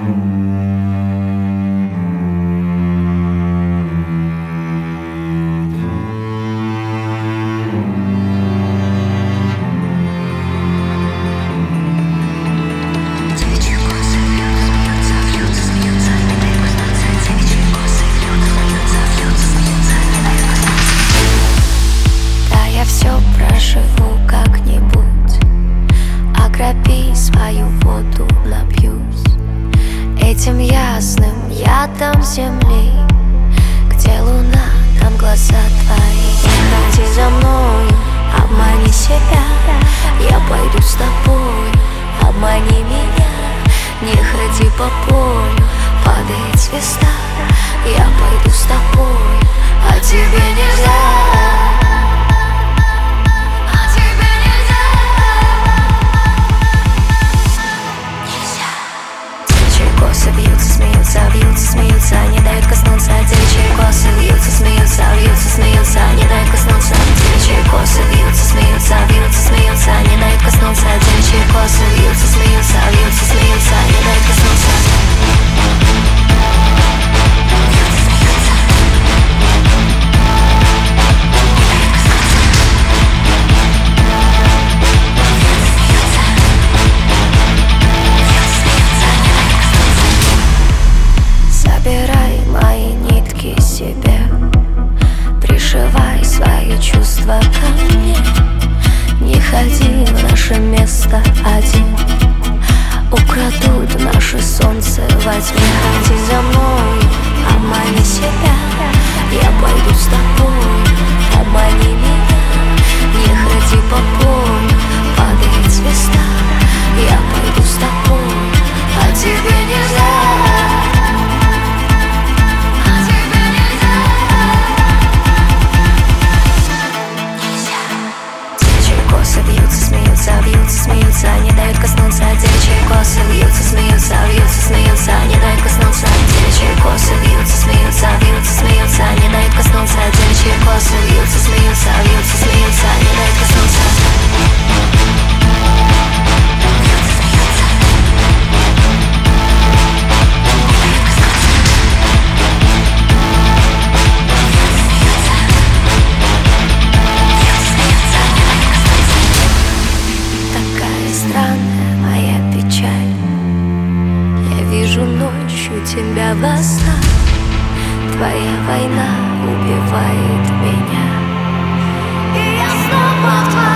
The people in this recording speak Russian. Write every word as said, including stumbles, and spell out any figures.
Проживу как-нибудь, окропи свою воду, напьюсь этим ясным ядом земли. Где луна, там глаза твои. Не ходи за мною, обмани себя. Я пойду с тобой, обмани меня. Не ходи по полю, падает звезда. Я пойду с тобой, а тебе нельзя. Косы вьются, смеются, вьются, смеются, не дают коснуться. Девичьи косы вьются, смеются, вьются, смеются, не дают коснуться. Девичьи косы вьются, смеются, вьются, смеются, не дают коснуться. Девичьи косы вьются, смеются, вьются, смеются, не дают коснуться. Собирай мои нитки себе, пришивай свои чувства ко мне. Не ходи в наше место один, украдут наше солнце во тьме. Ходи за мной, обмани себя. Я пойду с тобой, обмани меня. Не ходи по полю, падает звезда. Я пойду с тобой, а тебе нельзя. Вьются, смеются, вьются, смеются, не дают коснуться. Девичьи косы вьются, смеются, вьются, смеются, не дают коснуться. Девичьи косы вьются, смеются, вьются, смеются, не дают коснуться. Девичьи косы вьются, смеются, вьются, смеются, не дают коснуться. Странная моя печаль. Я вижу ночью тебя во снах. Твоя война убивает меня, и я снова в твоей.